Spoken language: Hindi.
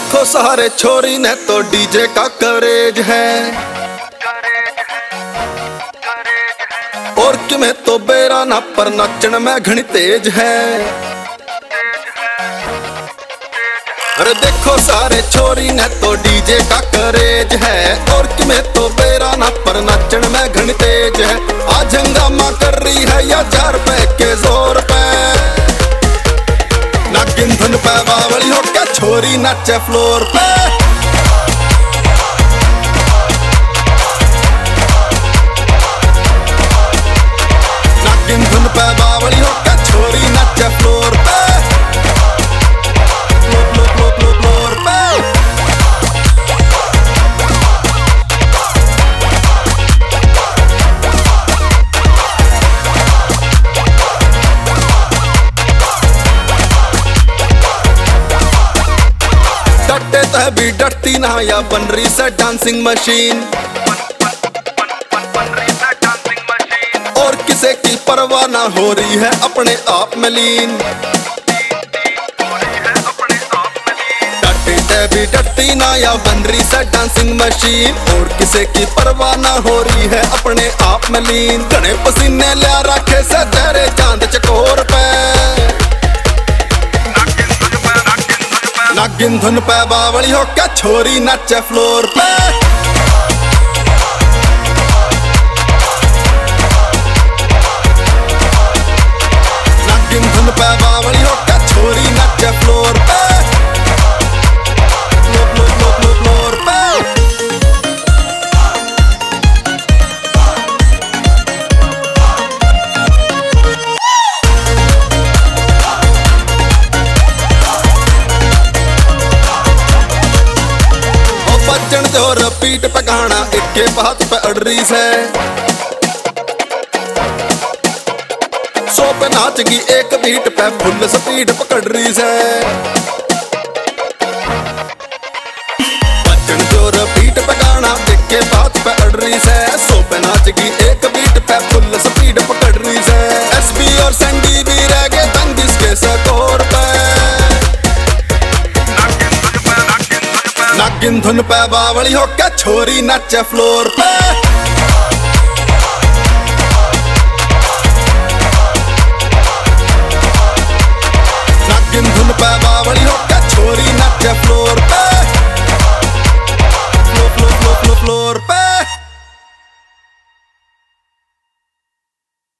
देखो सारे छोरी ने तो डीजे का करेज है, और कि मैं तो बेरा ना पर नचन में घनी तेज है। अरे देखो सारे छोरी ने तो डीजे का करेज है, और कि मैं तो बेरा ना पर नचन में घनी तेज है। आज हंगामा कर रही है या 4 रुपए के जोर पे, नागिन धुन पे बावली हो के छोरी नाचे फ्लोर पे। नागिन धुन पे बावली हो के छोरी नाचे फ्लोर पे, फ्लोर पे। डटे तह भी डरती ना या बन रही से डांसिंग मशीन, और किसे की परवाह ना हो रही है अपने आप में लीन। डटे तह भी डरती ना या बन रही से डांसिंग मशीन, और किसे की परवाह ना हो रही है अपने आप में लीन। घने पसीने लिया रखे से तेरे चांद चकोर पे, नागिन धुन पे बावली हो के छोरी नाचे फ्लोर पे। नागिन धुन पे बावली हो के छोरी नाचे फ्लोर पे, फ्लोर पे। बजन तो रिपीट पे गाना एक के बात पे अड़री से, 100 पे नाचगी एक बीट पे फुल स्पीड पकड़ रही से। बजन तो रिपीट पे गाना एक के बात पे अड़री से, 100 पे नाचगी एक बीट पे फुल स्पीड पकड़ रही से। एसबी और सैंडी भी रह गए तंग इसके स्कोर पे, नागिन धुन पे बावली हो के छोरी नाचे फ्लोर पे। नागिन धुन पे बावली हो के छोरी नाचे फ्लोर पे, फ्लोर पे।